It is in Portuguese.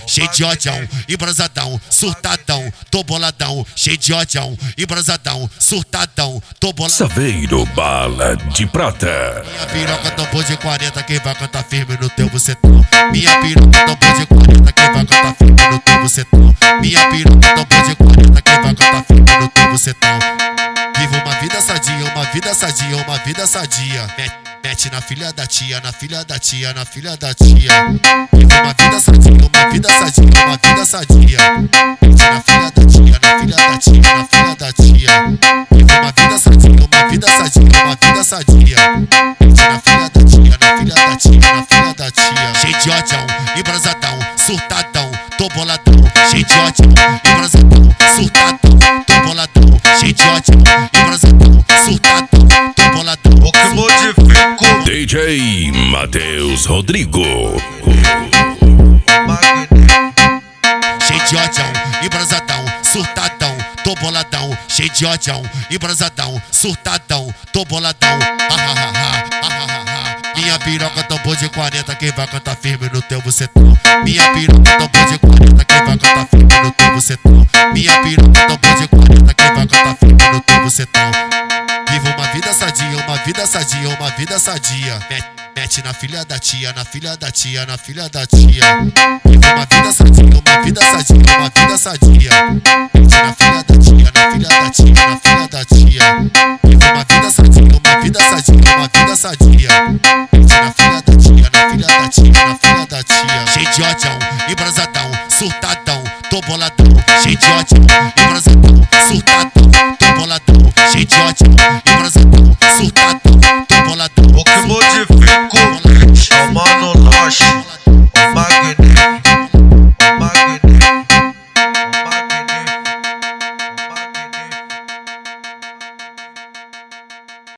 cheio de odião, embrasadão, surtadão, tô boladão, cheio de odião, embrasadão, surtadão, tô boladão. Saveiro Bala de Prata. Minha piroca tambor de 40, quem vai cantar firme no teu bucetão. Minha piroca tambor de 40, quem vai cantar firme no teu bucetão. Minha piroca tambor de 40, quem vai cantar firme no teu bucetão. Viva uma vida sadia, uma vida sadia, uma vida sadia. Mete na filha da tia, na filha da tia, na filha da tia. Viva uma vida sadia, uma vida sadia, uma vida sadia. Mete na filha da tia, na filha da tia, na filha da tia. Viva uma vida sadia, uma vida sadia, uma vida sadia. Mete na filha da tia, na filha da tia, na filha da tia. Cheio de odião, embrasadão, surtadão, tô boladão. Cheio de odião, embrasadão, surtadão, tô boladão. Cheio de odião, embrasadão, surtadão, tô boladão. O que modificou? DJ Matheus Rodrigo. Cheio de odião, embrasadão, surtadão, tô boladão. Cheio de odião, embrasadão, surtadão, tô boladão. Minha piroca tambor de 40, quem vai cantar firme no teu bucetão. Minha piroca tambor de 40, quem vai cantar firme no teu bucetão. Minha piroca tambor de 40, quem vai cantar firme no teu bucetão. Viva uma vida sadia, uma vida sadia, uma vida sadia. Mete na filha da tia, na filha da tia, na filha da tia. Viva uma vida sadia, uma vida sadia, uma vida sadia. Mete na filha da tia, na filha da tia, na filha da tia. Viva uma vida sadia, uma vida sadia, uma vida sadia. Mete na filha da tia, na filha da tia, na filha da tia. Cheio de odião, embrasadão, surtadão, tô boladão. Cheio de odião, embrasadão, surtadão, tô boladão. Cheio de odião, embrasadão, surtadão.